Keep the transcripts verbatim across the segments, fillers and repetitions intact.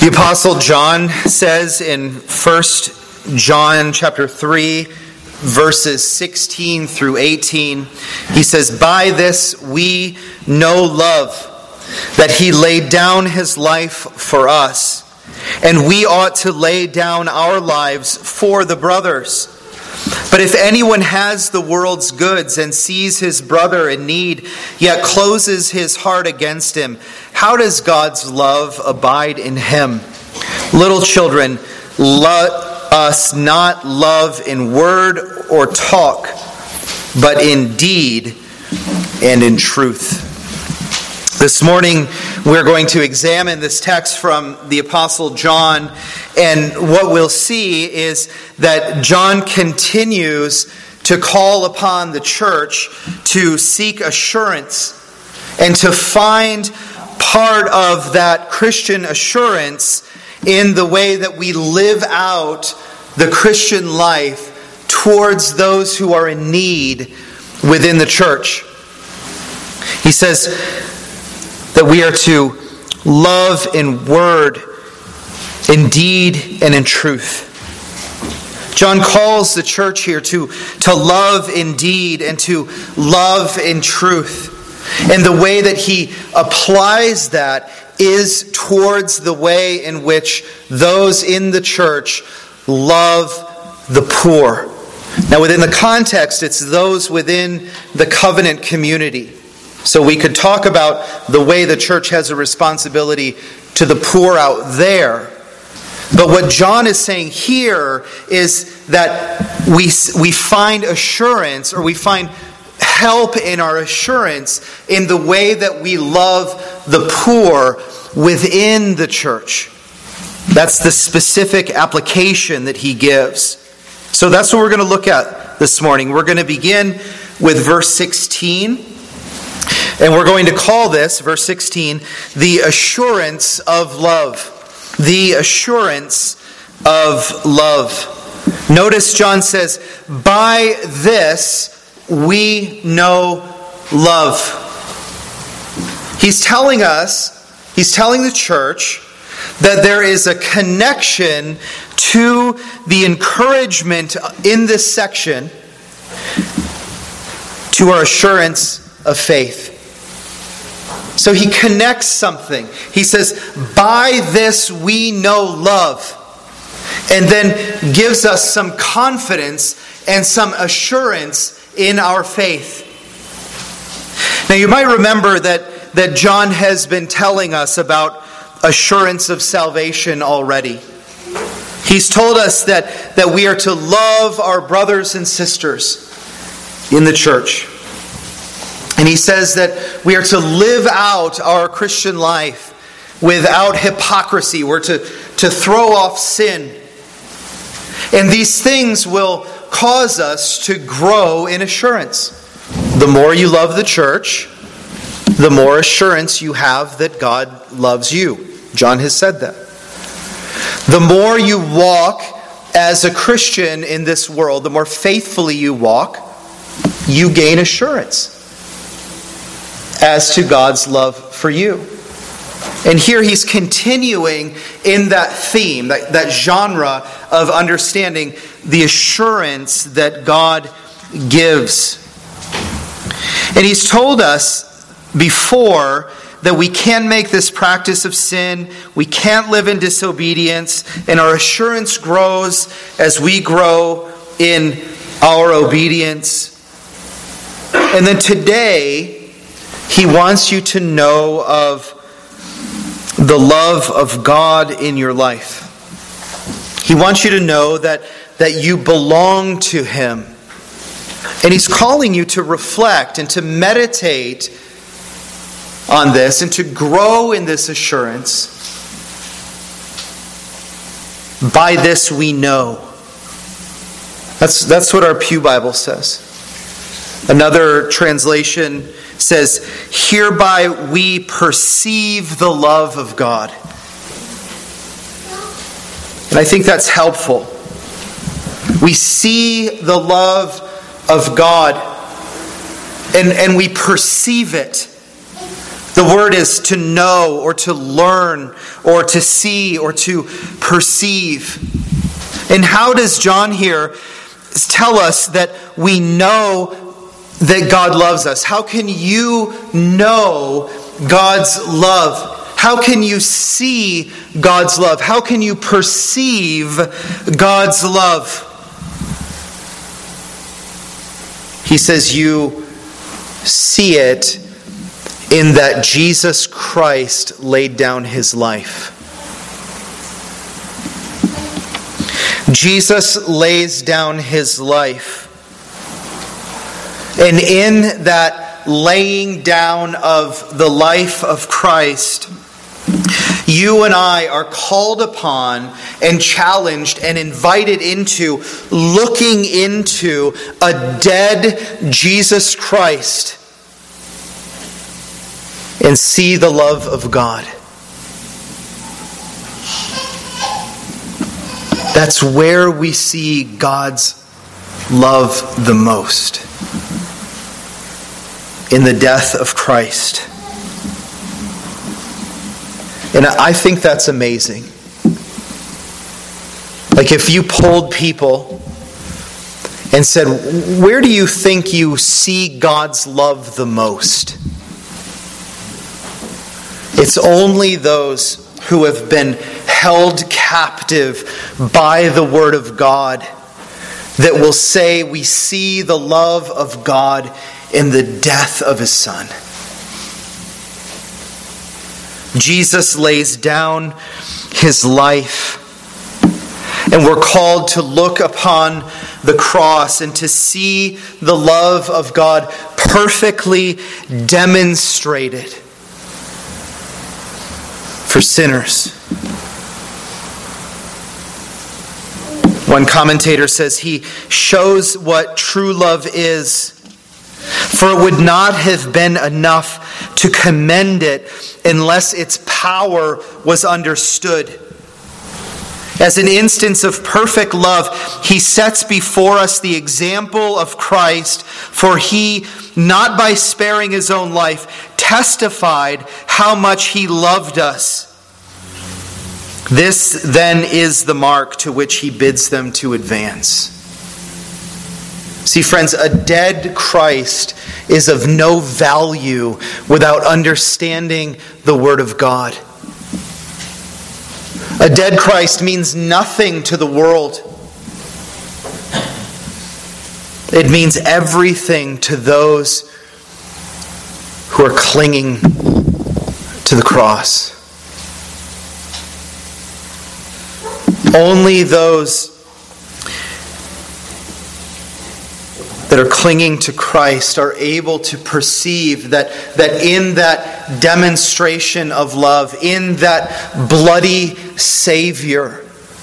The Apostle John says in First John chapter three, verses sixteen through eighteen, he says, "By this we know love, that he laid down his life for us, and we ought to lay down our lives for the brothers. But if anyone has the world's goods and sees his brother in need, yet closes his heart against him, how does God's love abide in him? Little children, let us not love in word or talk, but in deed and in truth." This morning, we're going to examine this text from the Apostle John, and what we'll see is that John continues to call upon the church to seek assurance and to find part of that Christian assurance in the way that we live out the Christian life towards those who are in need within the church. He says that we are to love in word, in deed, and in truth. John calls the church here to, to love in deed and to love in truth. And the way that he applies that is towards the way in which those in the church love the poor. Now, within the context, it's those within the covenant community. So we could talk about the way the church has a responsibility to the poor out there. But what John is saying here is that we, we find assurance, or we find help in our assurance in the way that we love the poor within the church. That's the specific application that he gives. So that's what we're going to look at this morning. We're going to begin with verse sixteen. And we're going to call this, verse sixteen, the assurance of love. The assurance of love. Notice John says, "By this we know love." He's telling us, he's telling the church that there is a connection to the encouragement in this section to our assurance of faith. So he connects something. He says, "By this we know love," and then gives us some confidence and some assurance in our faith. Now you might remember that, that John has been telling us about assurance of salvation already. He's told us that, that we are to love our brothers and sisters in the church. And he says that we are to live out our Christian life without hypocrisy. We're to, to throw off sin. And these things will cause us to grow in assurance. The more you love the church, the more assurance you have that God loves you. John has said that. The more you walk as a Christian in this world, the more faithfully you walk, you gain assurance as to God's love for you. And here he's continuing in that theme, that, that genre of understanding the assurance that God gives. And he's told us before that we can make this practice of sin, we can't live in disobedience, and our assurance grows as we grow in our obedience. And then today, he wants you to know of the love of God in your life. He wants you to know that, that you belong to him. And he's calling you to reflect and to meditate on this and to grow in this assurance. By this we know. That's, that's what our Pew Bible says. Another translation says, "Hereby we perceive the love of God." And I think that's helpful. We see the love of God and, and we perceive it. The word is to know or to learn or to see or to perceive. And how does John here tell us that we know that God loves us? How can you know God's love? How can you see God's love? How can you perceive God's love? He says you see it in that Jesus Christ laid down his life. Jesus lays down his life. And in that laying down of the life of Christ, you and I are called upon and challenged and invited into looking into a dead Jesus Christ and see the love of God. That's where we see God's love the most. In the death of Christ. And I think that's amazing. Like if you polled people and said, where do you think you see God's love the most? It's only those who have been held captive by the Word of God that will say we see the love of God in the death of his Son. Jesus lays down his life, and we're called to look upon the cross and to see the love of God perfectly demonstrated for sinners. One commentator says he shows what true love is, for it would not have been enough to commend it unless its power was understood. As an instance of perfect love, he sets before us the example of Christ, for he, not by sparing his own life, testified how much he loved us. This then is the mark to which he bids them to advance. See, friends, a dead Christ is of no value without understanding the Word of God. A dead Christ means nothing to the world. It means everything to those who are clinging to the cross. Only those that are clinging to Christ are able to perceive that, that in that demonstration of love, in that bloody Savior,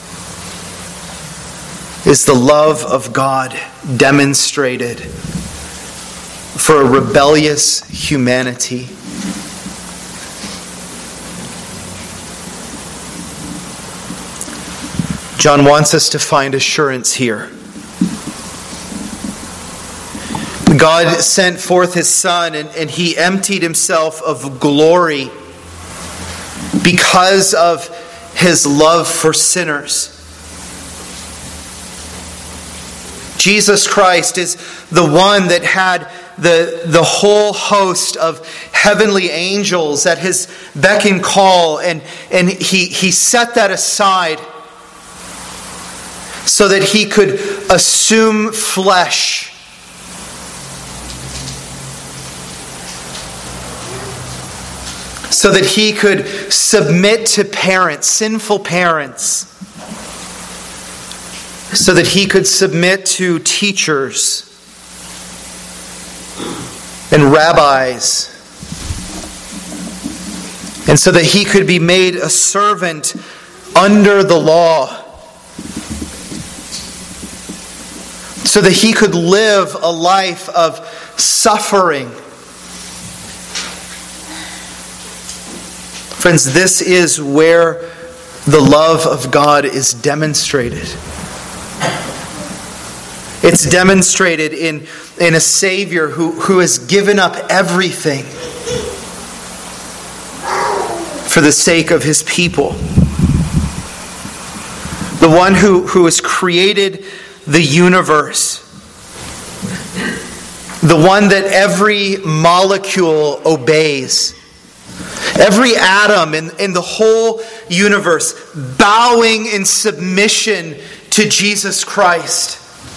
is the love of God demonstrated for a rebellious humanity. John wants us to find assurance here. God sent forth his Son, and, and he emptied himself of glory because of his love for sinners. Jesus Christ is the one that had the, the whole host of heavenly angels at his beck and call, and, and he, he set that aside so that he could assume flesh. So that he could submit to parents, sinful parents. So that he could submit to teachers and rabbis. And so that he could be made a servant under the law. So that he could live a life of suffering. Friends, this is where the love of God is demonstrated. It's demonstrated in, in a Savior who, who has given up everything. for the sake of his people. The one who, who has created the universe. The one that every molecule obeys. Every atom in, in the whole universe bowing in submission to Jesus Christ.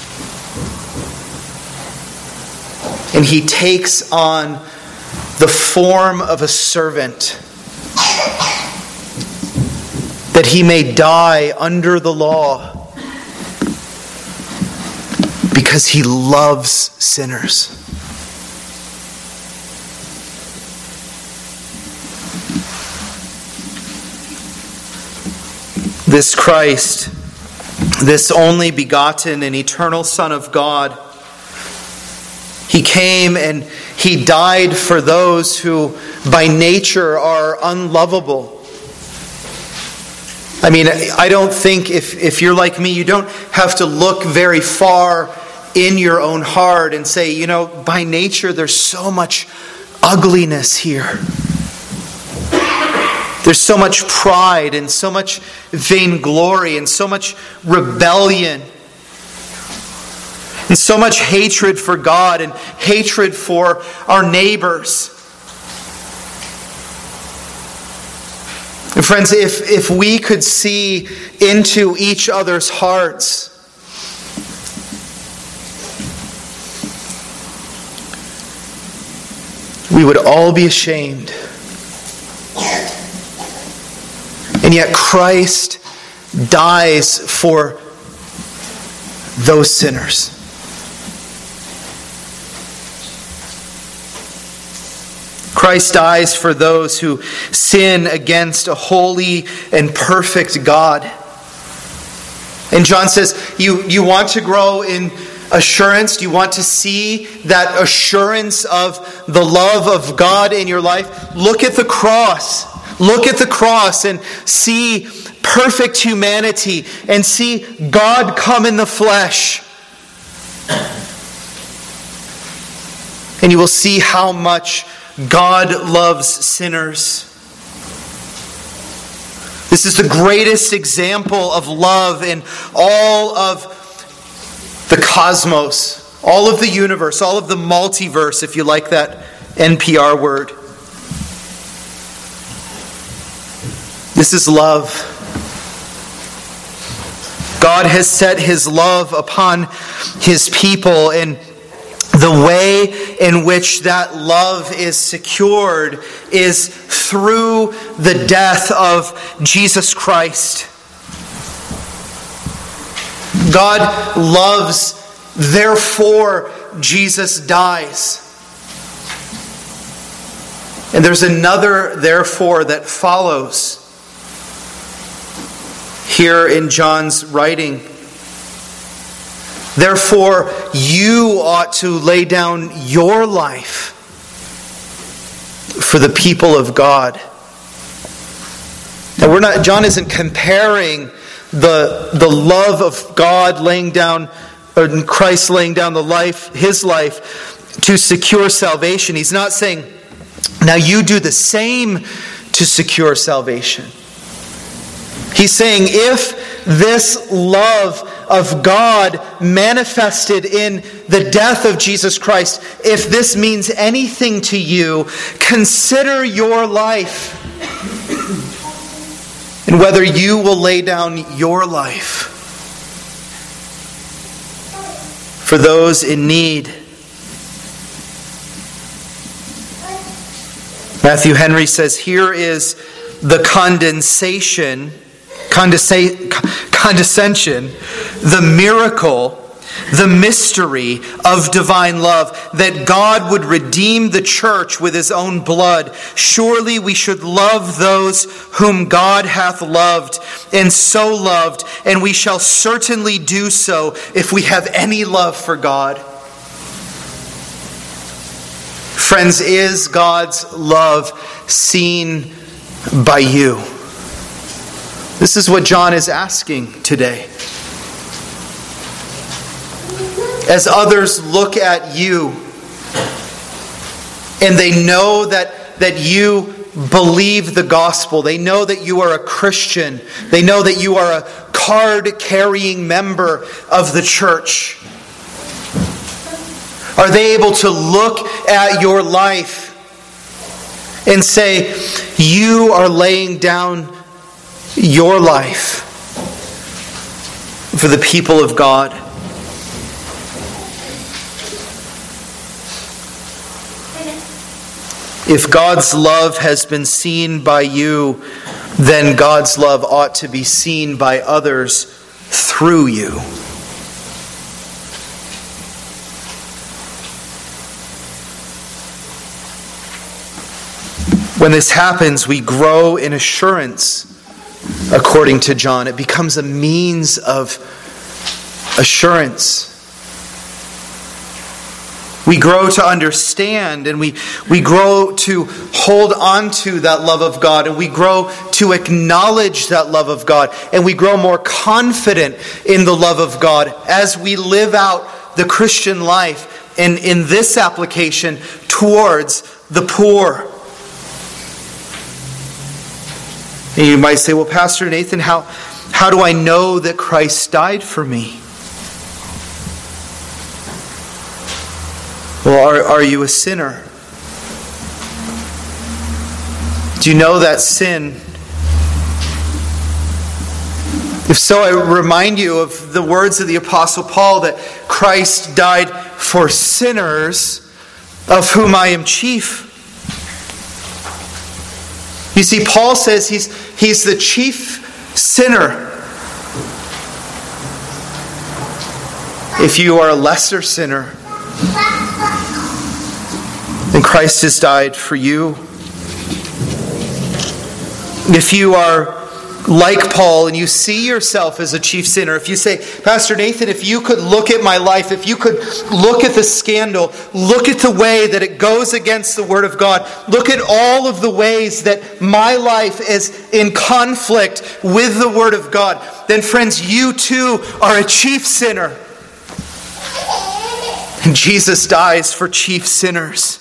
And he takes on the form of a servant, that he may die under the law, because he loves sinners. This Christ, this only begotten and eternal Son of God, he came and he died for those who by nature are unlovable. I mean, I don't think if, if you're like me, you don't have to look very far in your own heart and say, you know, by nature there's so much ugliness here. There's so much pride and so much vainglory and so much rebellion and so much hatred for God and hatred for our neighbors. And friends, if, if we could see into each other's hearts, we would all be ashamed. And yet Christ dies for those sinners. Christ dies for those who sin against a holy and perfect God. And John says, you, you want to grow in assurance? Do you want to see that assurance of the love of God in your life? Look at the cross. Look at the cross and see perfect humanity and see God come in the flesh. And you will see how much God loves sinners. This is the greatest example of love in all of the cosmos, all of the universe, all of the multiverse, if you like that N P R word. This is love. God has set his love upon his people, and the way in which that love is secured is through the death of Jesus Christ. God loves, therefore Jesus dies. And there's another therefore that follows here in John's writing. Therefore, you ought to lay down your life for the people of God. Now, we're not. John isn't comparing the the love of God laying down, or Christ laying down the life, his life, to secure salvation. He's not saying, now you do the same to secure salvation. He's saying, if this love of God manifested in the death of Jesus Christ, if this means anything to you, consider your life and whether you will lay down your life for those in need. Matthew Henry says, here is the condensation condescension, the miracle, the mystery of divine love, that God would redeem the church with his own blood. Surely we should love those whom God hath loved, and so loved, and we shall certainly do so if we have any love for God. Friends, is God's love seen by you? This is what John is asking today. As others look at you and they know that, that you believe the gospel. They know that you are a Christian. They know that you are a card-carrying member of the church. Are they able to look at your life and say, you are laying down your life for the people of God? If God's love has been seen by you, then God's love ought to be seen by others through you. When this happens, we grow in assurance, according to John. It becomes a means of assurance. We grow to understand, and we, we grow to hold on to that love of God, and we grow to acknowledge that love of God, and we grow more confident in the love of God as we live out the Christian life, and in this application, towards the poor. And you might say, well, Pastor Nathan, how, how do I know that Christ died for me? Well, are, are you a sinner? Do you know that sin? If so, I remind you of the words of the Apostle Paul that Christ died for sinners, of whom I am chief. You see, Paul says he's, he's the chief sinner. If you are a lesser sinner, then Christ has died for you. If you are like Paul and you see yourself as a chief sinner, if you say, Pastor Nathan, if you could look at my life, if you could look at the scandal, look at the way that it goes against the Word of God, look at all of the ways that my life is in conflict with the Word of God, then friends, you too are a chief sinner. And Jesus dies for chief sinners.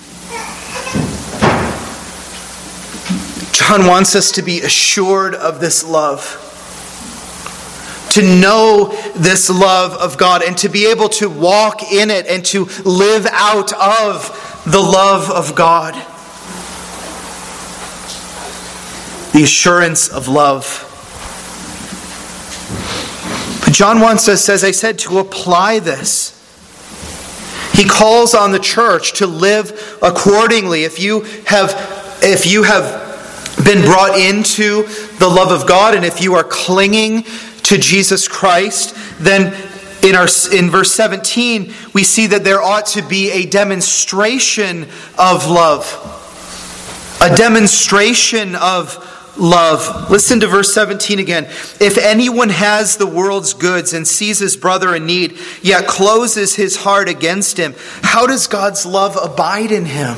John wants us to be assured of this love, to know this love of God, and to be able to walk in it and to live out of the love of God. The assurance of love. But John wants us, as I said, to apply this. He calls on the church to live accordingly. If you have, if you have been brought into the love of God, and if you are clinging to Jesus Christ, then in our in verse seventeen we see that there ought to be a demonstration of love. A demonstration of love. Listen to verse seventeen again. If anyone has the world's goods and sees his brother in need, yet closes his heart against him, how does God's love abide in him?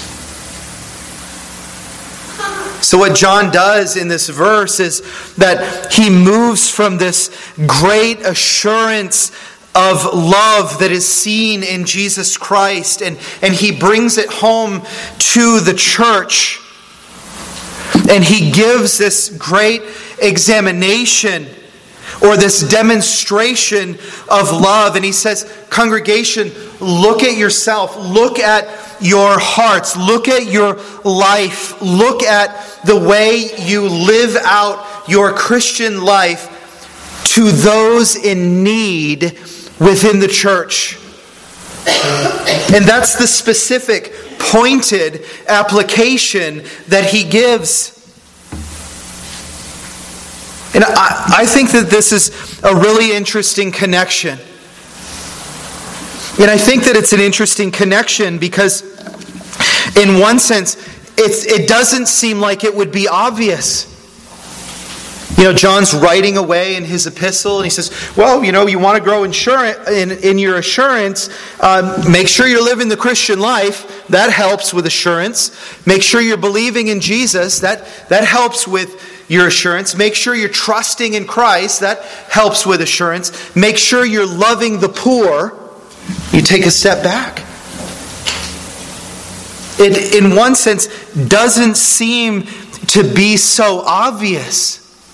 So what John does in this verse is that he moves from this great assurance of love that is seen in Jesus Christ, and, and he brings it home to the church. And he gives this great examination or this demonstration of love. And he says, congregation, look at yourself. Look at your hearts. Look at your life. Look at the way you live out your Christian life to those in need within the church. And that's the specific, pointed application that he gives. And I, I think that this is a really interesting connection. And I think that it's an interesting connection because in one sense, it's, it doesn't seem like it would be obvious. You know, John's writing away in his epistle, and he says, well, you know, you want to grow insurance, in, in your assurance, um, make sure you're living the Christian life. That helps with assurance. Make sure you're believing in Jesus. That, that helps with your assurance. Make sure you're trusting in Christ. That helps with assurance. Make sure you're loving the poor. You take a step back. it, in one sense, doesn't seem to be so obvious.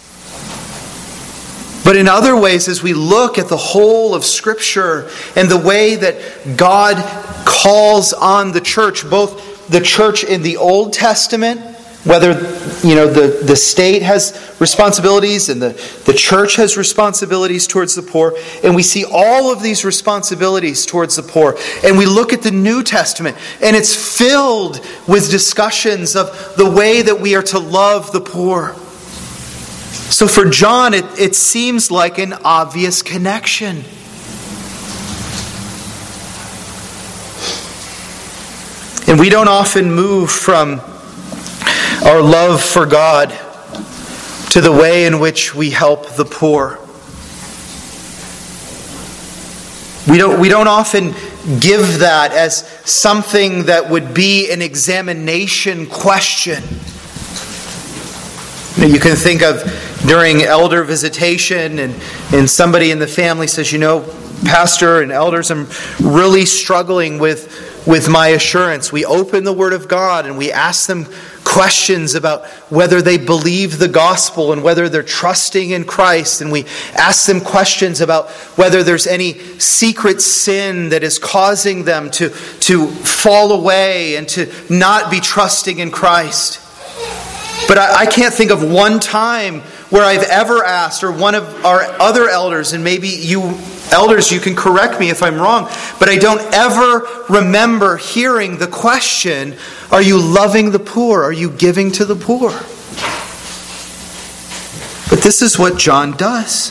But in other ways, as we look at the whole of Scripture and the way that God calls on the church, both the church in the Old Testament, whether you know the, the state has responsibilities and the, the church has responsibilities towards the poor, and we see all of these responsibilities towards the poor. And we look at the New Testament, and it's filled with discussions of the way that we are to love the poor. So for John, it, it seems like an obvious connection. And we don't often move from our love for God to the way in which we help the poor. We don't, we don't often give that as something that would be an examination question. You can think of during elder visitation and, and somebody in the family says, you know, Pastor and elders, I'm really struggling with, with my assurance. We open the Word of God and we ask them questions about whether they believe the gospel and whether they're trusting in Christ. And we ask them questions about whether there's any secret sin that is causing them to, to fall away and to not be trusting in Christ. But I, I can't think of one time where I've ever asked, or one of our other elders, and maybe you elders, you can correct me if I'm wrong, but I don't ever remember hearing the question, are you loving the poor? Are you giving to the poor? But this is what John does.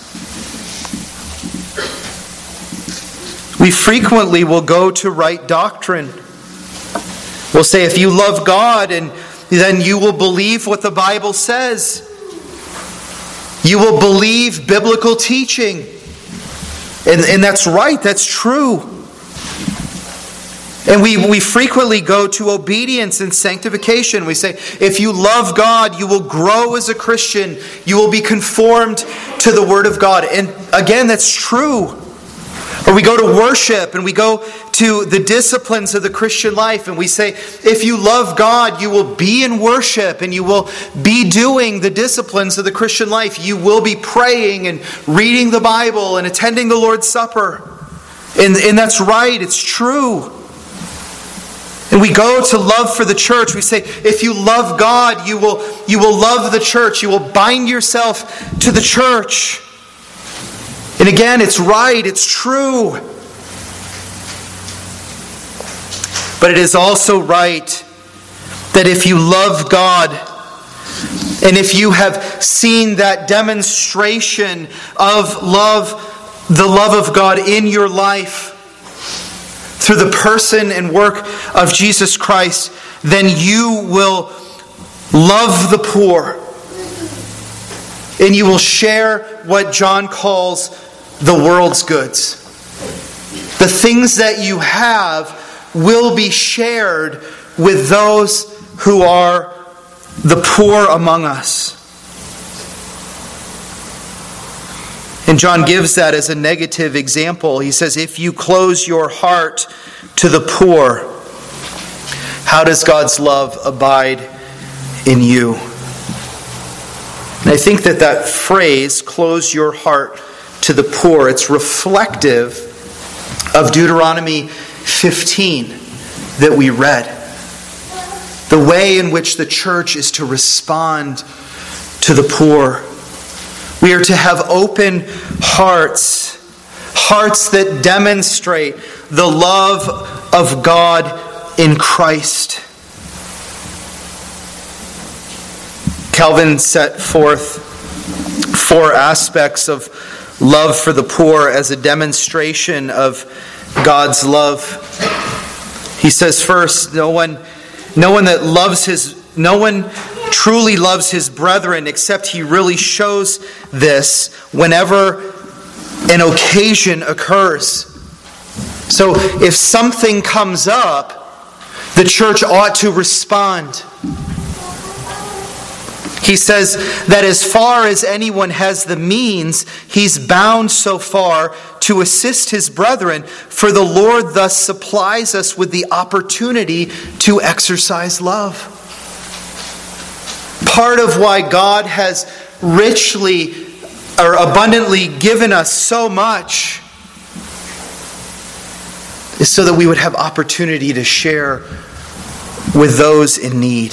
We frequently will go to right doctrine. We'll say, if you love God, and then you will believe what the Bible says. You will believe biblical teaching. And, and that's right, that's true. And we, we frequently go to obedience and sanctification. We say, if you love God, you will grow as a Christian. You will be conformed to the Word of God. And again, that's true. Or we go to worship and we go to the disciplines of the Christian life and we say, if you love God, you will be in worship and you will be doing the disciplines of the Christian life. You will be praying and reading the Bible and attending the Lord's Supper. And, and that's right, it's true. And we go to love for the church. We say, if you love God, you will, you will love the church. You will bind yourself to the church. And again, it's right, it's true. But it is also right that if you love God, and if you have seen that demonstration of love, the love of God in your life, through the person and work of Jesus Christ, then you will love the poor. And you will share what John calls the world's goods. The things that you have will be shared with those who are the poor among us. And John gives that as a negative example. He says, if you close your heart to the poor, how does God's love abide in you? And I think that that phrase, close your heart to the poor, it's reflective of Deuteronomy fifteen that we read. The way in which the church is to respond to the poor. We are to have open hearts, hearts that demonstrate the love of God in Christ. Calvin set forth four aspects of love for the poor as a demonstration of God's love. He says first, no one, no one that loves his, no one truly loves his brethren except he really shows this whenever an occasion occurs. So if something comes up, the church ought to respond. He says that as far as anyone has the means, he's bound so far to assist his brethren, for the Lord thus supplies us with the opportunity to exercise love. Part of why God has richly or abundantly given us so much is so that we would have opportunity to share with those in need.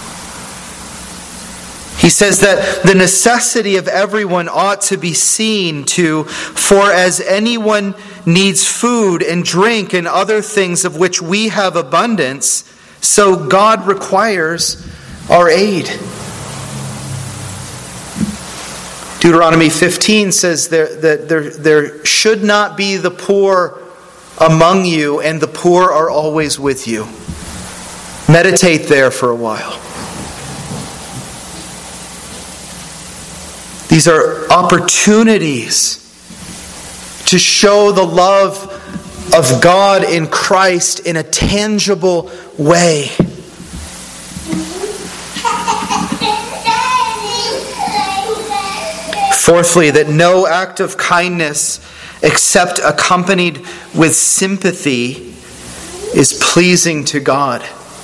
He says that the necessity of everyone ought to be seen to, for as anyone needs food and drink and other things of which we have abundance, so God requires our aid. Deuteronomy fifteen says there, that there, there should not be the poor among you, and the poor are always with you. Meditate there for a while. These are opportunities to show the love of God in Christ in a tangible way. Fourthly, that no act of kindness except accompanied with sympathy is pleasing to God.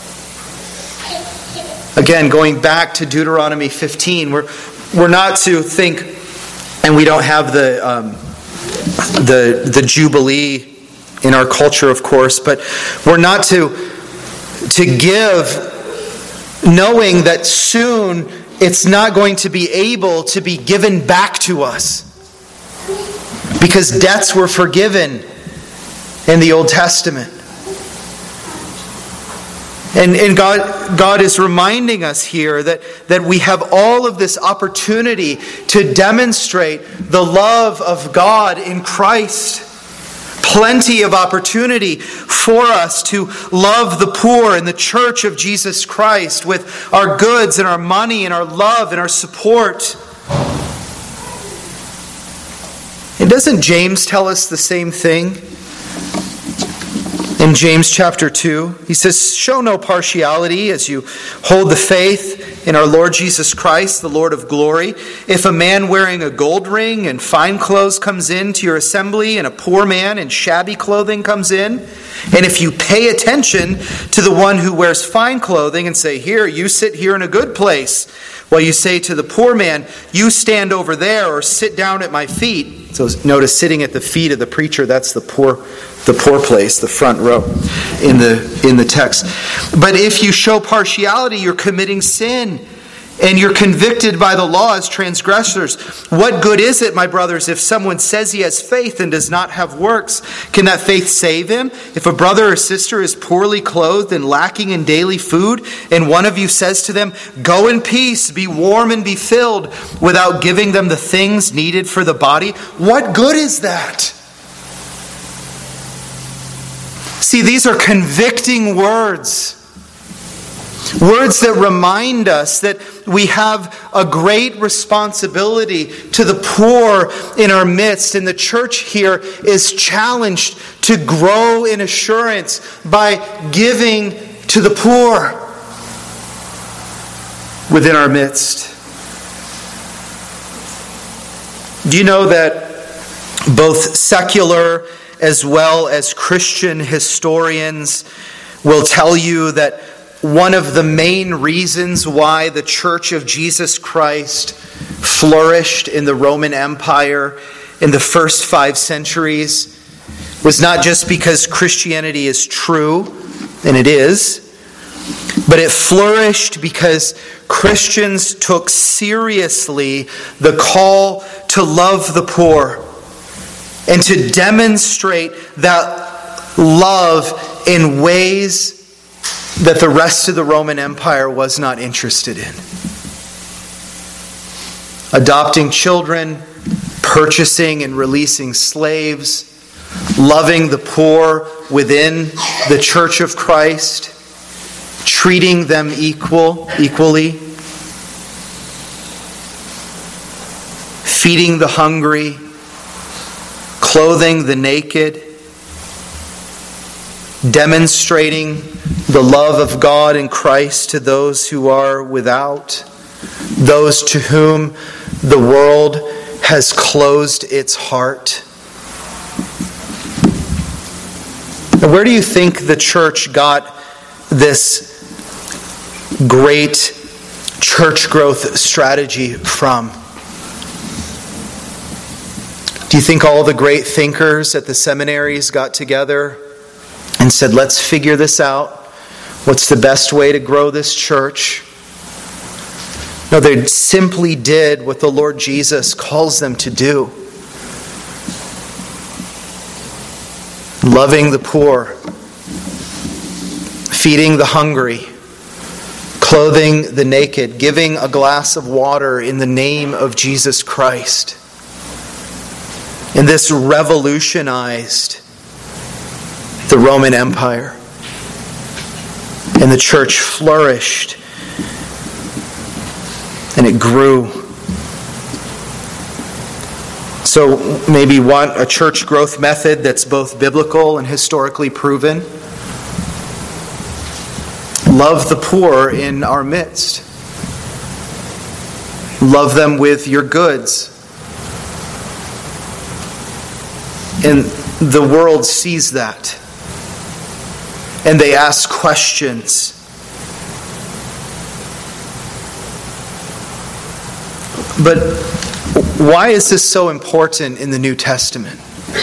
Again, going back to Deuteronomy fifteen, we're we're not to think, and we don't have the um, the the Jubilee in our culture, of course, but we're not to to give knowing that soon it's not going to be able to be given back to us, because debts were forgiven in the Old Testament. And, and God, God is reminding us here that, that we have all of this opportunity to demonstrate the love of God in Christ. Plenty of opportunity for us to love the poor in the church of Jesus Christ with our goods and our money and our love and our support. And doesn't James tell us the same thing? In James chapter two, he says, "Show no partiality as you hold the faith in our Lord Jesus Christ, the Lord of glory. If a man wearing a gold ring and fine clothes comes into your assembly, and a poor man in shabby clothing comes in, and if you pay attention to the one who wears fine clothing and say, 'Here, you sit here in a good place,' while you say to the poor man, 'You stand over there,' or 'Sit down at my feet.'" So notice, sitting at the feet of the preacher, that's the poor the poor place, the front row in the in the text. "But if you show partiality, you're committing sin, and you're convicted by the law as transgressors. What good is it, my brothers, if someone says he has faith and does not have works? Can that faith save him? If a brother or sister is poorly clothed and lacking in daily food, and one of you says to them, 'Go in peace, be warm and be filled,' without giving them the things needed for the body, what good is that?" See, these are convicting words. Words that remind us that we have a great responsibility to the poor in our midst. And the church here is challenged to grow in assurance by giving to the poor within our midst. Do you know that both secular as well as Christian historians will tell you that one of the main reasons why the Church of Jesus Christ flourished in the Roman Empire in the first five centuries was not just because Christianity is true, and it is, but it flourished because Christians took seriously the call to love the poor and to demonstrate that love in ways that the rest of the Roman Empire was not interested in. Adopting children, purchasing and releasing slaves, loving the poor within the Church of Christ, treating them equal, equally, feeding the hungry, clothing the naked, demonstrating the love of God in Christ to those who are without. those to whom the world has closed its heart. And where do you think the church got this great church growth strategy from? Do you think all the great thinkers at the seminaries got together and said, let's figure this out? What's the best way to grow this church? No, they simply did what the Lord Jesus calls them to do. Loving the poor, feeding the hungry, clothing the naked, giving a glass of water in the name of Jesus Christ. And this revolutionized the Roman Empire. And the church flourished. And it grew. So maybe want a church growth method that's both biblical and historically proven. Love the poor in our midst. Love them with your goods. And the world sees that. And they ask questions. But why is this so important in the New Testament?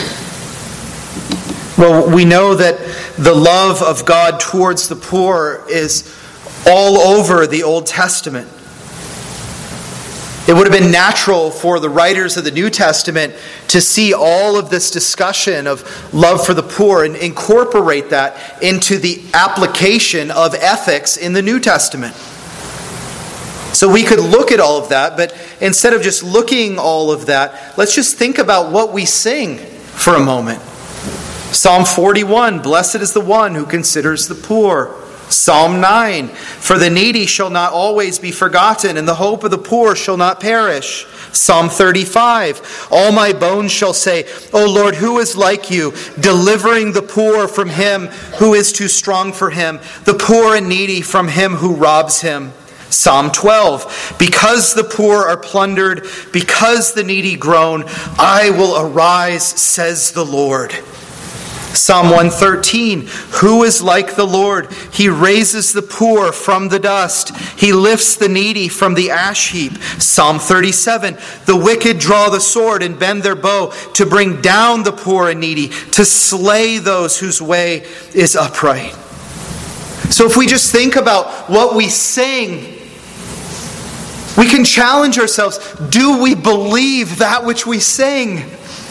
Well, we know that the love of God towards the poor is all over the Old Testament. It would have been natural for the writers of the New Testament to see all of this discussion of love for the poor and incorporate that into the application of ethics in the New Testament. So we could look at all of that, but instead of just looking all of that, let's just think about what we sing for a moment. Psalm forty-one, blessed is the one who considers the poor. Psalm nine, for the needy shall not always be forgotten, and the hope of the poor shall not perish. Psalm thirty-five, all my bones shall say, O Lord, who is like you, delivering the poor from him who is too strong for him, the poor and needy from him who robs him. Psalm twelve, because the poor are plundered, because the needy groan, I will arise, says the Lord. Psalm one thirteen, who is like the Lord? He raises the poor from the dust. He lifts the needy from the ash heap. Psalm thirty-seven, the wicked draw the sword and bend their bow to bring down the poor and needy, to slay those whose way is upright. So if we just think about what we sing, we can challenge ourselves. Do we believe that which we sing?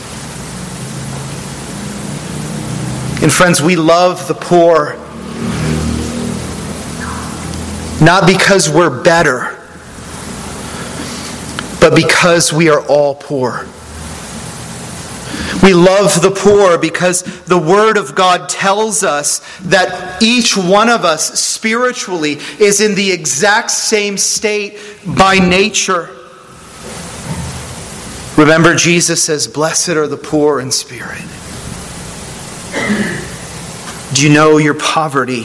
And friends, we love the poor not because we're better, but because we are all poor. We love the poor because the Word of God tells us that each one of us spiritually is in the exact same state by nature. Remember, Jesus says, blessed are the poor in spirit. Do you know your poverty?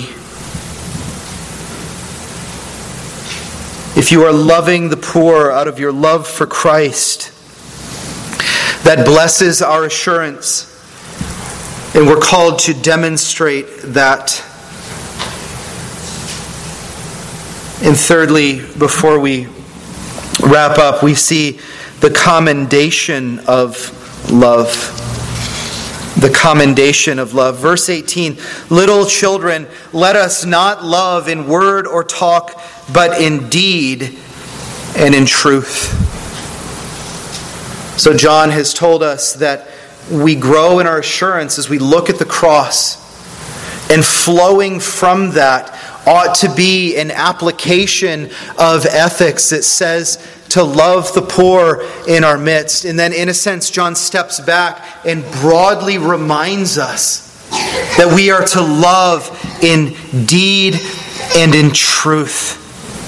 If you are loving the poor out of your love for Christ, that blesses our assurance, and we're called to demonstrate that. And thirdly, before we wrap up, we see the commendation of love. The commendation of love. Verse eighteen, little children, let us not love in word or talk, but in deed and in truth. So John has told us that we grow in our assurance as we look at the cross, and flowing from that ought to be an application of ethics that says to love the poor in our midst. And then in a sense, John steps back and broadly reminds us that we are to love in deed and in truth.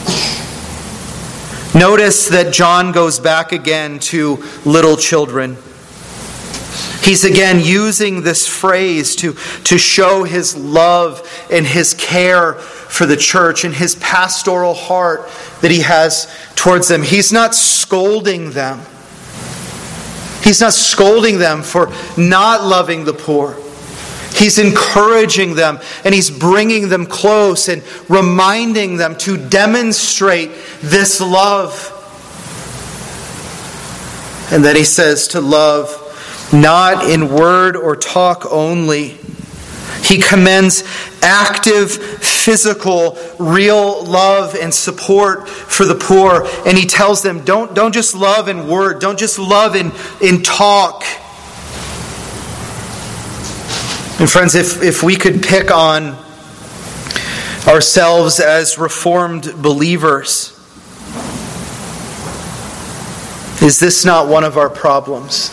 Notice that John goes back again to little children. He's again using this phrase to, to show his love and his care for the church and his pastoral heart that he has towards them. He's not scolding them. He's not scolding them for not loving the poor. He's encouraging them, and he's bringing them close and reminding them to demonstrate this love. And then he says to love not in word or talk only. He commends active, physical, real love and support for the poor. And he tells them, don't, don't just love in word. Don't just love in, in talk. And friends, if, if we could pick on ourselves as Reformed believers, is this not one of our problems?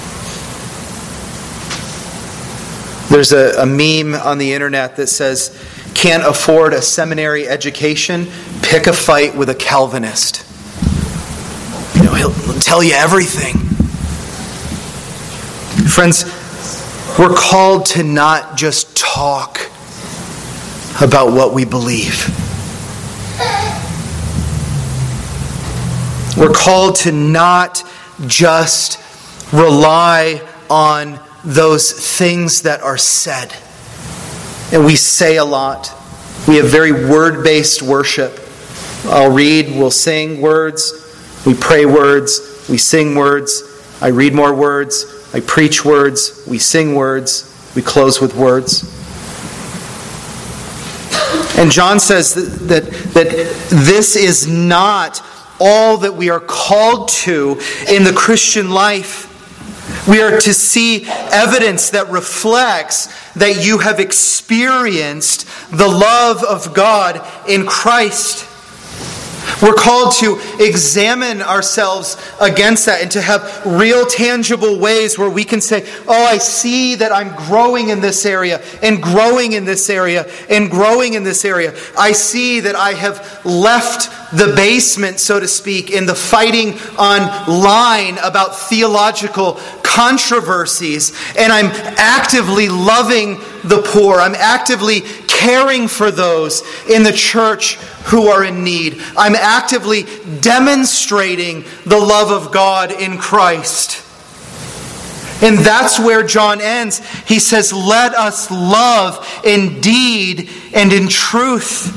There's a, a meme on the internet that says, can't afford a seminary education, pick a fight with a Calvinist. You know, he'll, he'll tell you everything. Friends, we're called to not just talk about what we believe. We're called to not just rely on those things that are said. And we say a lot. We have very word-based worship. I'll read, we'll sing words, we pray words, we sing words, I read more words, I preach words, we sing words, we close with words. And John says that, that, that this is not all that we are called to in the Christian life. We are to see evidence that reflects that you have experienced the love of God in Christ. We're called to examine ourselves against that and to have real tangible ways where we can say, oh, I see that I'm growing in this area and growing in this area and growing in this area. I see that I have left the basement, so to speak, in the fighting online about theological controversies, and I'm actively loving the poor. I'm actively caring for those in the church who are in need. I'm actively demonstrating the love of God in Christ. And that's where John ends. He says, let us love in deed and in truth.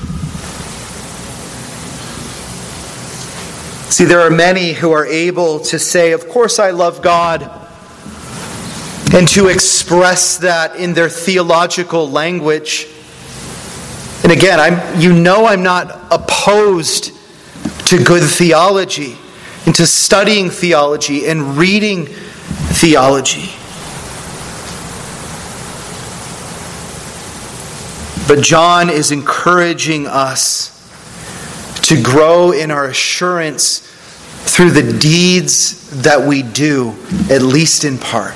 See, there are many who are able to say, of course I love God, and to express that in their theological language. And again, I'm, you know I'm not opposed to good theology, and to studying theology and reading theology. But John is encouraging us to grow in our assurance through the deeds that we do, at least in part.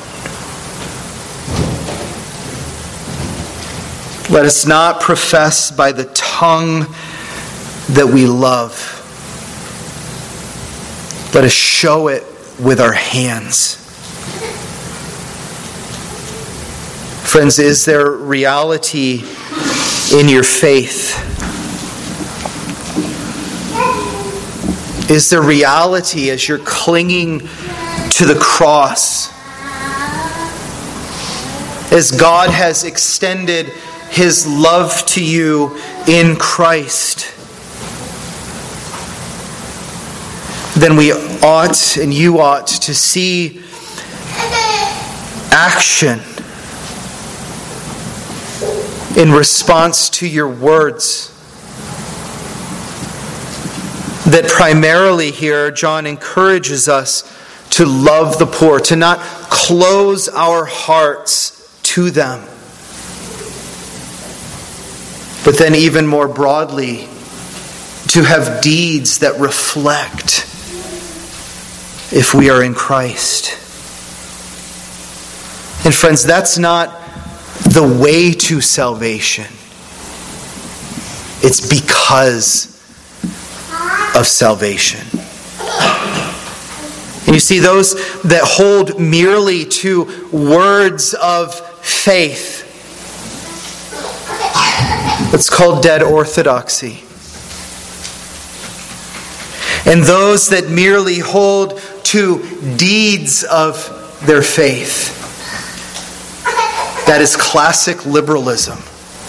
Let us not profess by the tongue that we love. Let us show it with our hands. Friends, is there reality in your faith? Is there reality as you're clinging to the cross? As God has extended His love to you in Christ, then we ought and you ought to see action in response to your words. That primarily here, John encourages us to love the poor, to not close our hearts to them. But then even more broadly, to have deeds that reflect if we are in Christ. And friends, that's not the way to salvation. It's because of salvation. And you see, those that hold merely to words of faith, It's called dead orthodoxy. And those that merely hold to deeds of their faith. That is classic liberalism.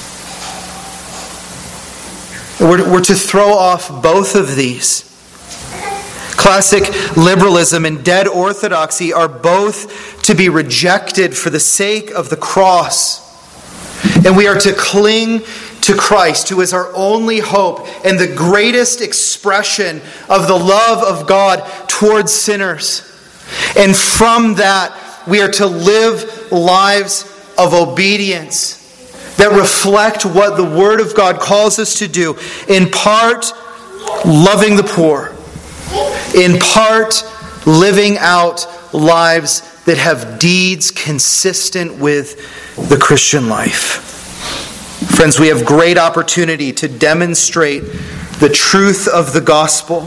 We're, we're to throw off both of these. Classic liberalism and dead orthodoxy are both to be rejected for the sake of the cross. And we are to cling to Christ, who is our only hope and the greatest expression of the love of God towards sinners. And from that, we are to live lives of obedience that reflect what the Word of God calls us to do. In part, loving the poor. In part, living out lives that have deeds consistent with the Christian life. Friends, we have great opportunity to demonstrate the truth of the gospel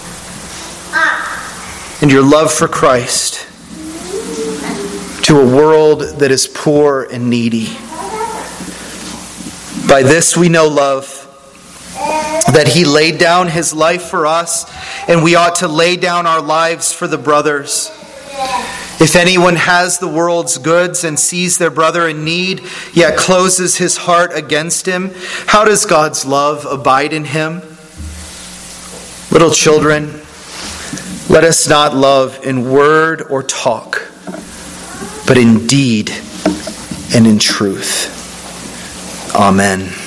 and your love for Christ to a world that is poor and needy. By this we know love, that He laid down His life for us, and we ought to lay down our lives for the brothers. If anyone has the world's goods and sees their brother in need, yet closes his heart against him, how does God's love abide in him? Little children, let us not love in word or talk, but in deed and in truth. Amen.